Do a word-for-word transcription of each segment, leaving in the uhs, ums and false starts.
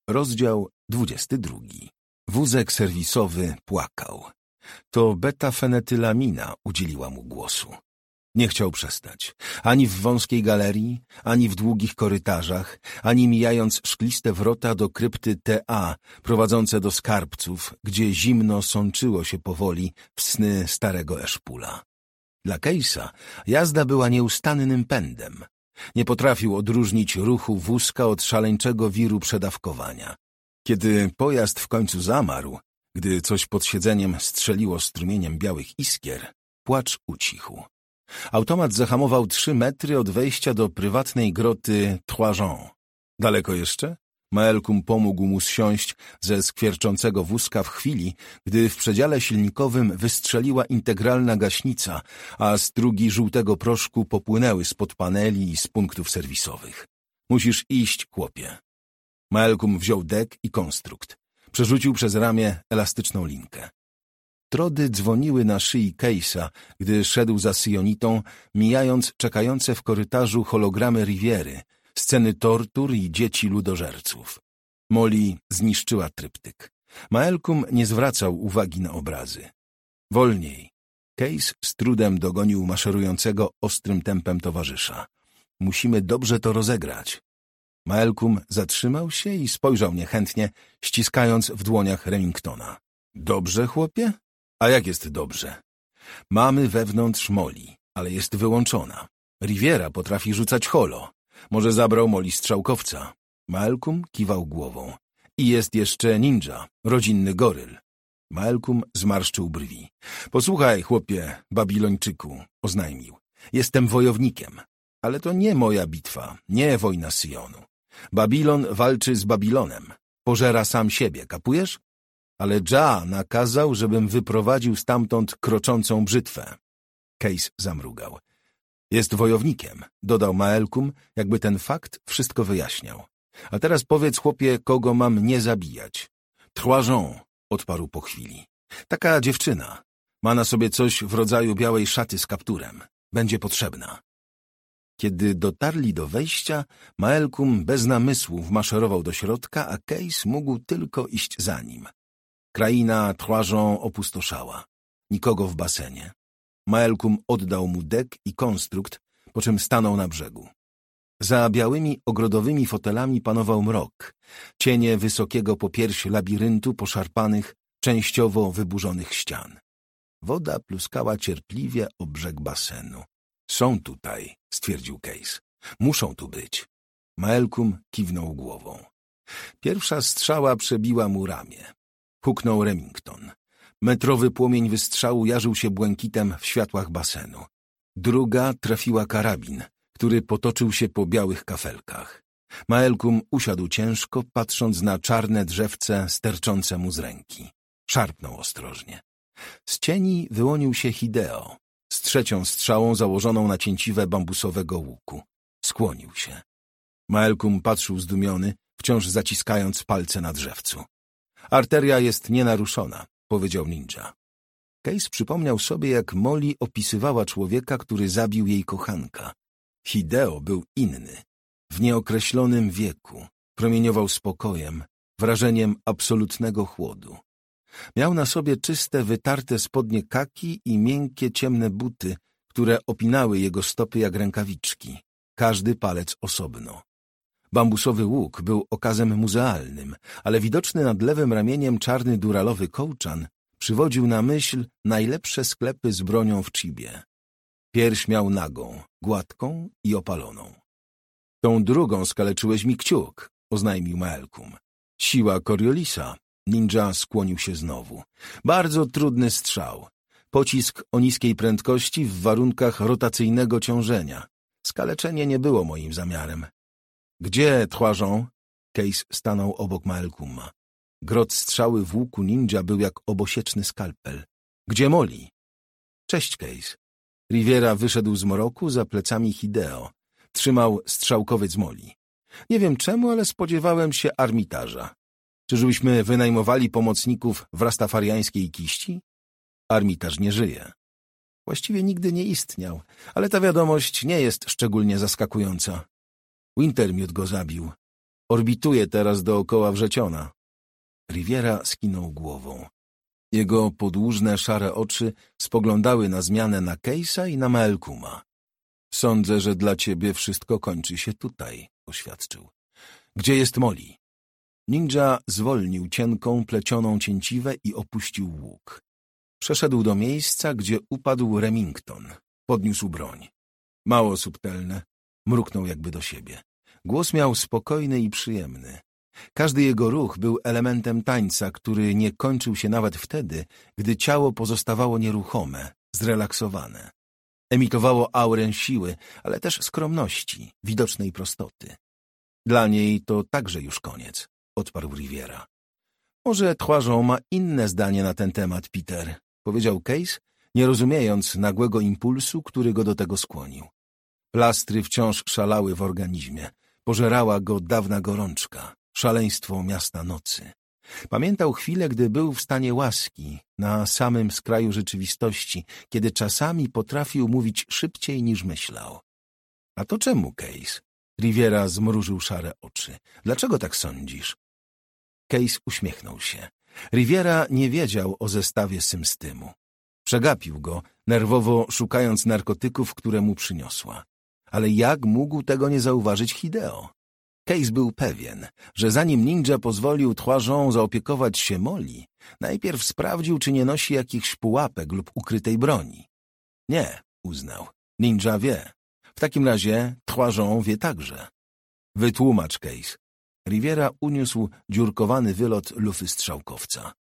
Rozdział dwudziesty drugi. Wózek serwisowy płakał. To betafenetylamina udzieliła mu głosu. Nie chciał przestać. Ani w wąskiej galerii, ani w długich korytarzach, ani mijając szkliste wrota do krypty T A prowadzące do skarbców, gdzie zimno sączyło się powoli w sny starego Eszpula. Dla Case'a jazda była nieustannym pędem. Nie potrafił odróżnić ruchu wózka od szaleńczego wiru przedawkowania. Kiedy pojazd w końcu zamarł, gdy coś pod siedzeniem strzeliło strumieniem białych iskier, płacz ucichł. Automat zahamował trzy metry od wejścia do prywatnej groty Trois Jeans. Daleko jeszcze? Maelkum pomógł mu zsiąść ze skwierczącego wózka w chwili, gdy w przedziale silnikowym wystrzeliła integralna gaśnica, a strugi żółtego proszku popłynęły spod paneli i z punktów serwisowych. Musisz iść, chłopie. Maelkum wziął dek i konstrukt. Przerzucił przez ramię elastyczną linkę. Trody dzwoniły na szyi Case'a, gdy szedł za syjonitą, mijając czekające w korytarzu hologramy Riviery, sceny tortur i dzieci ludożerców. Molly zniszczyła tryptyk. Maelkum nie zwracał uwagi na obrazy. Wolniej. Case z trudem dogonił maszerującego ostrym tempem towarzysza. Musimy dobrze to rozegrać. Maelkum zatrzymał się i spojrzał niechętnie, ściskając w dłoniach Remingtona. Dobrze, chłopie? A jak jest dobrze? Mamy wewnątrz Molly, ale jest wyłączona. Riviera potrafi rzucać holo. Może zabrał Molly strzałkowca. Maelkum kiwał głową. I jest jeszcze ninja, rodzinny goryl. Maelkum zmarszczył brwi. Posłuchaj, chłopie, Babilończyku, oznajmił. Jestem wojownikiem, ale to nie moja bitwa, nie wojna Syjonu. Babilon walczy z Babilonem. Pożera sam siebie, kapujesz? Ale Dża nakazał, żebym wyprowadził stamtąd kroczącą brzytwę. Case zamrugał. Jest wojownikiem, dodał Maelkum, jakby ten fakt wszystko wyjaśniał. A teraz powiedz, chłopie, kogo mam nie zabijać. Trois Jeans, odparł po chwili. Taka dziewczyna. Ma na sobie coś w rodzaju białej szaty z kapturem. Będzie potrzebna. Kiedy dotarli do wejścia, Maelkum bez namysłu wmaszerował do środka, a Case mógł tylko iść za nim. Kraina Trois Jeans opustoszała. Nikogo w basenie. Maelkum oddał mu dek i konstrukt, po czym stanął na brzegu. Za białymi ogrodowymi fotelami panował mrok, cienie wysokiego po pierś labiryntu poszarpanych, częściowo wyburzonych ścian. Woda pluskała cierpliwie o brzeg basenu. Są tutaj, stwierdził Case. Muszą tu być. Maelkum kiwnął głową. Pierwsza strzała przebiła mu ramię. Huknął Remington. Metrowy płomień wystrzału jarzył się błękitem w światłach basenu. Druga trafiła karabin, który potoczył się po białych kafelkach. Maelkum usiadł ciężko, patrząc na czarne drzewce sterczące mu z ręki. Szarpnął ostrożnie. Z cieni wyłonił się Hideo, z trzecią strzałą założoną na cięciwę bambusowego łuku. Skłonił się. Maelkum patrzył zdumiony, wciąż zaciskając palce na drzewcu. Arteria jest nienaruszona, powiedział ninja. Case przypomniał sobie, jak Molly opisywała człowieka, który zabił jej kochanka. Hideo był inny. W nieokreślonym wieku promieniował spokojem, wrażeniem absolutnego chłodu. Miał na sobie czyste, wytarte spodnie kaki i miękkie, ciemne buty, które opinały jego stopy jak rękawiczki, każdy palec osobno. Bambusowy łuk był okazem muzealnym, ale widoczny nad lewym ramieniem czarny duralowy kołczan przywodził na myśl najlepsze sklepy z bronią w Chibie. Pierś miał nagą, gładką i opaloną. Tą drugą skaleczyłeś mi kciuk, oznajmił Maelkum. Siła Coriolisa. Ninja skłonił się znowu. Bardzo trudny strzał. Pocisk o niskiej prędkości w warunkach rotacyjnego ciążenia. Skaleczenie nie było moim zamiarem. Gdzie Trois Jeans? Case stanął obok Maelkuma. Grot strzały w łuku ninja był jak obosieczny skalpel. Gdzie Molly? Cześć, Case. Riviera wyszedł z mroku za plecami Hideo. Trzymał strzałkowiec Molly. Nie wiem czemu, ale spodziewałem się Armitarza. Czyżbyśmy wynajmowali pomocników w rastafariańskiej kiści? Armitarz nie żyje. Właściwie nigdy nie istniał, ale ta wiadomość nie jest szczególnie zaskakująca. Wintermute go zabił. Orbituje teraz dookoła wrzeciona. Riviera skinął głową. Jego podłużne, szare oczy spoglądały na zmianę na Case'a i na Malcolma. Sądzę, że dla ciebie wszystko kończy się tutaj, oświadczył. Gdzie jest Molly? Ninja zwolnił cienką, plecioną cięciwę i opuścił łuk. Przeszedł do miejsca, gdzie upadł Remington. Podniósł broń. Mało subtelne. Mruknął jakby do siebie. Głos miał spokojny i przyjemny. Każdy jego ruch był elementem tańca, który nie kończył się nawet wtedy, gdy ciało pozostawało nieruchome, zrelaksowane. Emitowało aurę siły, ale też skromności, widocznej prostoty. Dla niej to także już koniec, odparł Riviera. Może Troison ma inne zdanie na ten temat, Peter, powiedział Case, nie rozumiejąc nagłego impulsu, który go do tego skłonił. Plastry wciąż szalały w organizmie. Pożerała go dawna gorączka, szaleństwo miasta nocy. Pamiętał chwilę, gdy był w stanie łaski, na samym skraju rzeczywistości, kiedy czasami potrafił mówić szybciej niż myślał. A to czemu, Case? Riviera zmrużył szare oczy. Dlaczego tak sądzisz? Case uśmiechnął się. Riviera nie wiedział o zestawie symstymu. Przegapił go, nerwowo szukając narkotyków, które mu przyniosła. Ale jak mógł tego nie zauważyć Hideo? Case był pewien, że zanim ninja pozwolił Troison zaopiekować się Molly, najpierw sprawdził, czy nie nosi jakichś pułapek lub ukrytej broni. Nie, uznał. Ninja wie. W takim razie Troison wie także. Wytłumacz, Case. Riviera uniósł dziurkowany wylot lufy strzałkowca.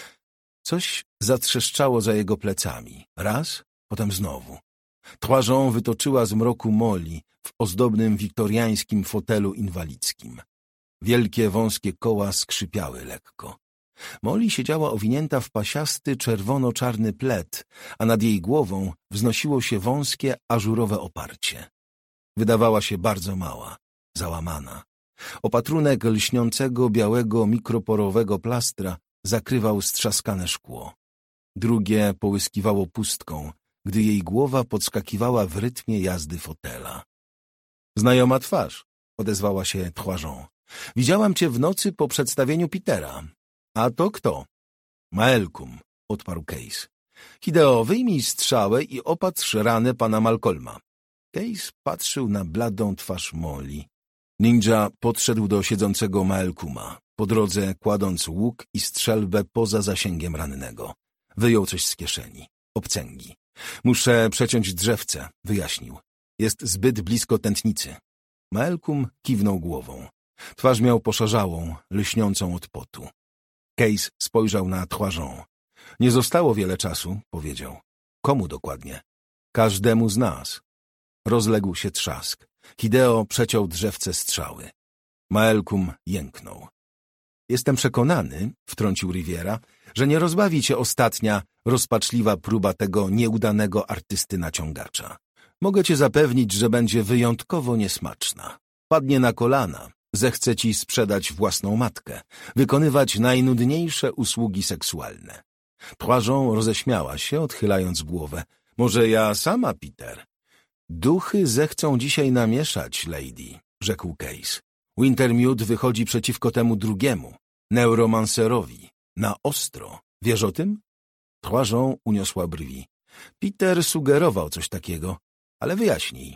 Coś zatrzeszczało za jego plecami. Raz, potem znowu. Troison wytoczyła z mroku Molly w ozdobnym wiktoriańskim fotelu inwalidzkim. Wielkie, wąskie koła skrzypiały lekko. Molly siedziała owinięta w pasiasty, czerwono-czarny plet, a nad jej głową wznosiło się wąskie, ażurowe oparcie. Wydawała się bardzo mała, załamana. Opatrunek lśniącego, białego, mikroporowego plastra zakrywał strzaskane szkło. Drugie połyskiwało pustką, gdy jej głowa podskakiwała w rytmie jazdy fotela. Znajoma twarz, odezwała się Troison. Widziałam cię w nocy po przedstawieniu Petera. A to kto? Malcolm, odparł Case. Hideo, wyjmij strzałę i opatrz ranę pana Malcolma. Case patrzył na bladą twarz Molly. Ninja podszedł do siedzącego Malcolma, po drodze kładąc łuk i strzelbę poza zasięgiem rannego. Wyjął coś z kieszeni. Obcęgi. Muszę przeciąć drzewce, wyjaśnił. Jest zbyt blisko tętnicy. Malcolm kiwnął głową. Twarz miał poszarzałą, lśniącą od potu. Case spojrzał na Troison. Nie zostało wiele czasu, powiedział. Komu dokładnie? Każdemu z nas. Rozległ się trzask. Hideo przeciął drzewce strzały. Malcolm jęknął. Jestem przekonany, wtrącił Riviera, że nie rozbawi cię ostatnia, rozpaczliwa próba tego nieudanego artysty naciągacza. Mogę cię zapewnić, że będzie wyjątkowo niesmaczna. Padnie na kolana, zechce ci sprzedać własną matkę, wykonywać najnudniejsze usługi seksualne. Troison roześmiała się, odchylając głowę. Może ja sama, Peter? Duchy zechcą dzisiaj namieszać, lady, rzekł Case. Wintermute wychodzi przeciwko temu drugiemu, neuromancerowi, na ostro. Wiesz o tym? Troison uniosła brwi. Peter sugerował coś takiego, ale wyjaśnij.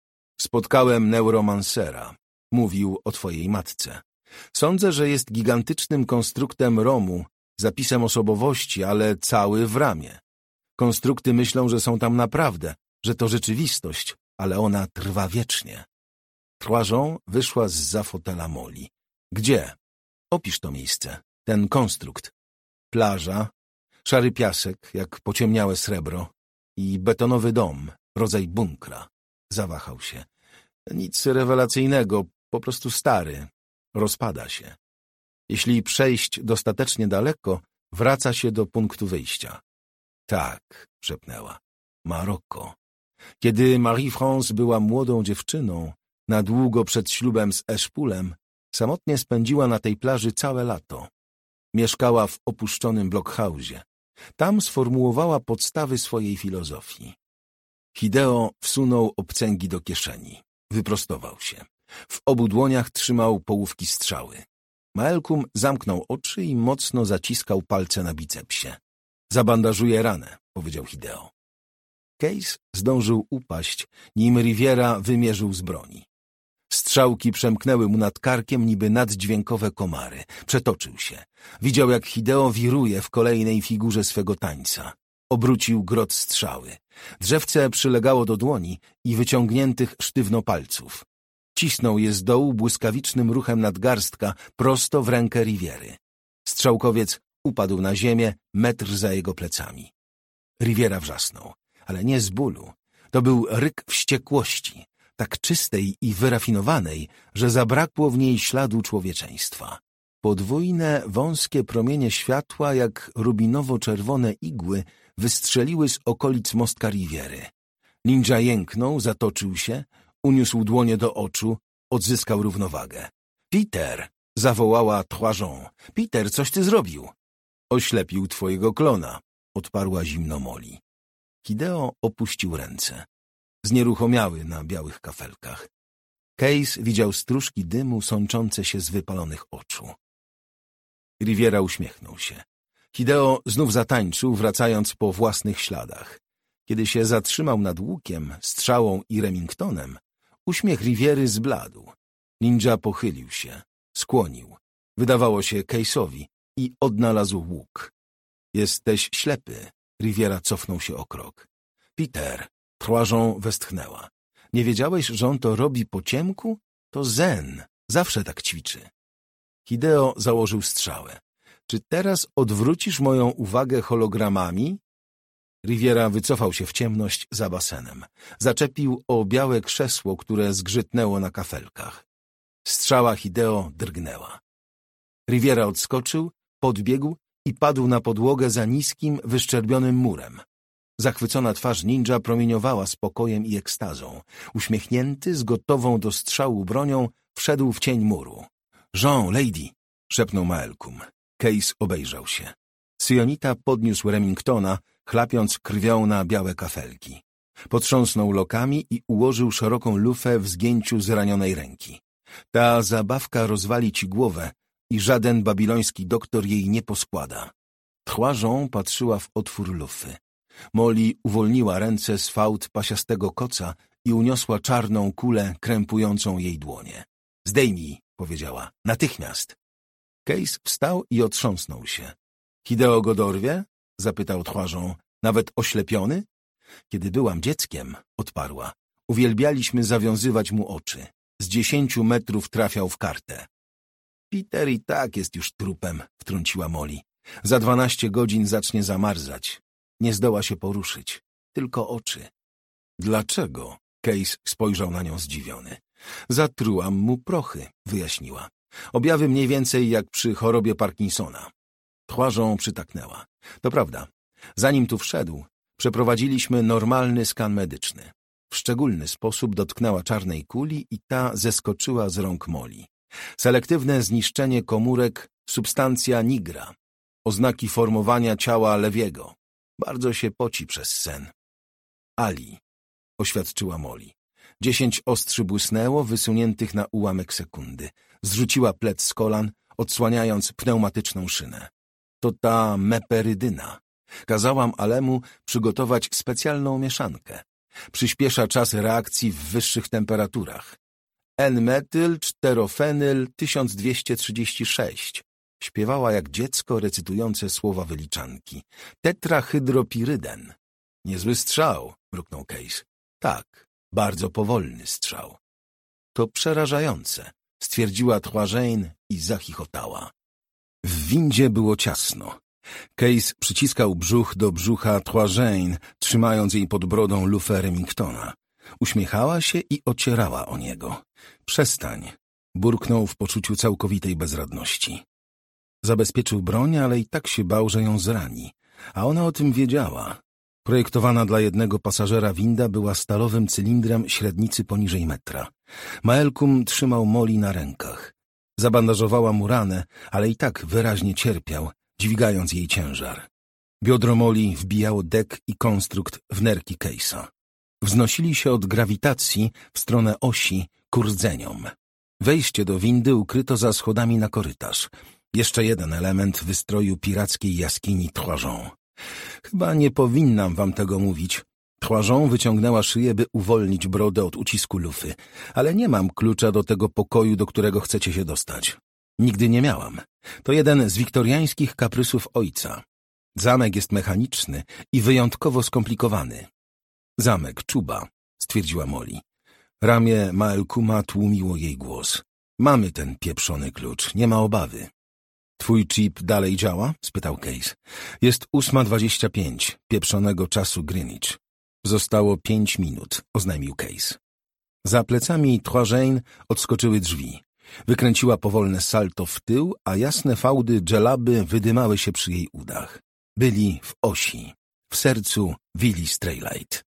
Spotkałem neuromancera. Mówił o twojej matce. Sądzę, że jest gigantycznym konstruktem romu, zapisem osobowości, ale cały w ramie. Konstrukty myślą, że są tam naprawdę, że to rzeczywistość, ale ona trwa wiecznie. Troison wyszła zza fotela Molly. Gdzie? Opisz to miejsce, ten konstrukt. Plaża, szary piasek, jak pociemniałe srebro i betonowy dom, rodzaj bunkra. Zawahał się. Nic rewelacyjnego, po prostu stary. Rozpada się. Jeśli przejść dostatecznie daleko, wraca się do punktu wyjścia. Tak, szepnęła. Maroko. Kiedy Marie-France była młodą dziewczyną, na długo przed ślubem z Eszpulem, samotnie spędziła na tej plaży całe lato. Mieszkała w opuszczonym blockhousie. Tam sformułowała podstawy swojej filozofii. Hideo wsunął obcęgi do kieszeni. Wyprostował się. W obu dłoniach trzymał połówki strzały. Malcolm zamknął oczy i mocno zaciskał palce na bicepsie. Zabandażuję ranę, powiedział Hideo. Case zdążył upaść, nim Riviera wymierzył z broni. Strzałki przemknęły mu nad karkiem niby naddźwiękowe komary. Przetoczył się. Widział, jak Hideo wiruje w kolejnej figurze swego tańca. Obrócił grot strzały. Drzewce przylegało do dłoni i wyciągniętych sztywno palców. Cisnął je z dołu błyskawicznym ruchem nadgarstka prosto w rękę Riviery. Strzałkowiec upadł na ziemię metr za jego plecami. Riviera wrzasnął, ale nie z bólu. To był ryk wściekłości, tak czystej i wyrafinowanej, że zabrakło w niej śladu człowieczeństwa. Podwójne, wąskie promienie światła, jak rubinowo-czerwone igły, wystrzeliły z okolic mostka Riviery. Ninja jęknął, zatoczył się, uniósł dłonie do oczu, odzyskał równowagę. — Peter! — zawołała Troison. — Peter, coś ty zrobił? — Oślepił twojego klona — odparła zimno Molly. Hideo opuścił ręce. Znieruchomiały na białych kafelkach. Case widział stróżki dymu sączące się z wypalonych oczu. Riviera uśmiechnął się. Hideo znów zatańczył, wracając po własnych śladach. Kiedy się zatrzymał nad łukiem, strzałą i Remingtonem, uśmiech Riviery zbladł. Ninja pochylił się, skłonił. Wydawało się Case'owi i odnalazł łuk. — Jesteś ślepy. Riviera cofnął się o krok. — Peter! Troison westchnęła. — Nie wiedziałeś, że on to robi po ciemku? To zen. Zawsze tak ćwiczy. Hideo założył strzałę. — Czy teraz odwrócisz moją uwagę hologramami? Riviera wycofał się w ciemność za basenem. Zaczepił o białe krzesło, które zgrzytnęło na kafelkach. Strzała Hideo drgnęła. Riviera odskoczył, podbiegł i padł na podłogę za niskim, wyszczerbionym murem. Zachwycona twarz ninja promieniowała spokojem i ekstazą. Uśmiechnięty, z gotową do strzału bronią, wszedł w cień muru. — Jean, lady! — szepnął Malcolm. Case obejrzał się. Syjonita podniósł Remingtona, chlapiąc krwią na białe kafelki. Potrząsnął lokami i ułożył szeroką lufę w zgięciu zranionej ręki. Ta zabawka rozwali ci głowę i żaden babiloński doktor jej nie poskłada. Troison patrzyła w otwór lufy. Molly uwolniła ręce z fałd pasiastego koca i uniosła czarną kulę krępującą jej dłonie. — Zdejmij! — powiedziała. — Natychmiast! Case wstał i otrząsnął się. — Hideo go dorwie? — zapytał Troison. — Nawet oślepiony? — Kiedy byłam dzieckiem — odparła. — Uwielbialiśmy zawiązywać mu oczy. Z dziesięciu metrów trafiał w kartę. — Peter i tak jest już trupem — wtrąciła Molly. — Za dwanaście godzin zacznie zamarzać. Nie zdoła się poruszyć. Tylko oczy. — Dlaczego? — Case spojrzał na nią zdziwiony. — Zatrułam mu prochy — wyjaśniła. — Objawy mniej więcej jak przy chorobie Parkinsona. Troison przytaknęła. — To prawda. Zanim tu wszedł, przeprowadziliśmy normalny skan medyczny. W szczególny sposób dotknęła czarnej kuli i ta zeskoczyła z rąk Molly. Selektywne zniszczenie komórek, substancja nigra. Oznaki formowania ciała Lewiego. Bardzo się poci przez sen. Ali, oświadczyła Molly. Dziesięć ostrzy błysnęło, wysuniętych na ułamek sekundy. Zrzuciła plec z kolan, odsłaniając pneumatyczną szynę. To ta meperydyna. Kazałam Alemu przygotować specjalną mieszankę. Przyspiesza czas reakcji w wyższych temperaturach. N-metyl czterofenyl tysiąc dwieście trzydzieści sześć. Śpiewała jak dziecko recytujące słowa wyliczanki. Tetrahydropiryden. Niezły strzał, mruknął Case. Tak, bardzo powolny strzał. To przerażające, stwierdziła Troisen i zachichotała. W windzie było ciasno. Case przyciskał brzuch do brzucha Troisen, trzymając jej pod brodą lufę Remingtona. Uśmiechała się i ocierała o niego. Przestań, burknął w poczuciu całkowitej bezradności. Zabezpieczył broń, ale i tak się bał, że ją zrani. A ona o tym wiedziała. Projektowana dla jednego pasażera winda była stalowym cylindrem średnicy poniżej metra. Malcolm trzymał Molly na rękach. Zabandażowała mu ranę, ale i tak wyraźnie cierpiał, dźwigając jej ciężar. Biodro Molly wbijało dek i konstrukt w nerki Case'a. Wznosili się od grawitacji w stronę osi ku rdzeniom. Wejście do windy ukryto za schodami na korytarz. Jeszcze jeden element wystroju pirackiej jaskini Trois Jeans. Chyba nie powinnam wam tego mówić. Trois Jeans wyciągnęła szyję, by uwolnić brodę od ucisku lufy, ale nie mam klucza do tego pokoju, do którego chcecie się dostać. Nigdy nie miałam. To jeden z wiktoriańskich kaprysów ojca. Zamek jest mechaniczny i wyjątkowo skomplikowany. Zamek Czuba, stwierdziła Molly. Ramię Malkuma tłumiło jej głos. Mamy ten pieprzony klucz, nie ma obawy. Twój chip dalej działa? Spytał Case. Jest ósma dwadzieścia pięć, pieprzonego czasu Greenwich. Zostało pięć minut, oznajmił Case. Za plecami Trois Jeans odskoczyły drzwi. Wykręciła powolne salto w tył, a jasne fałdy dżelaby wydymały się przy jej udach. Byli w osi, w sercu willi Straylight.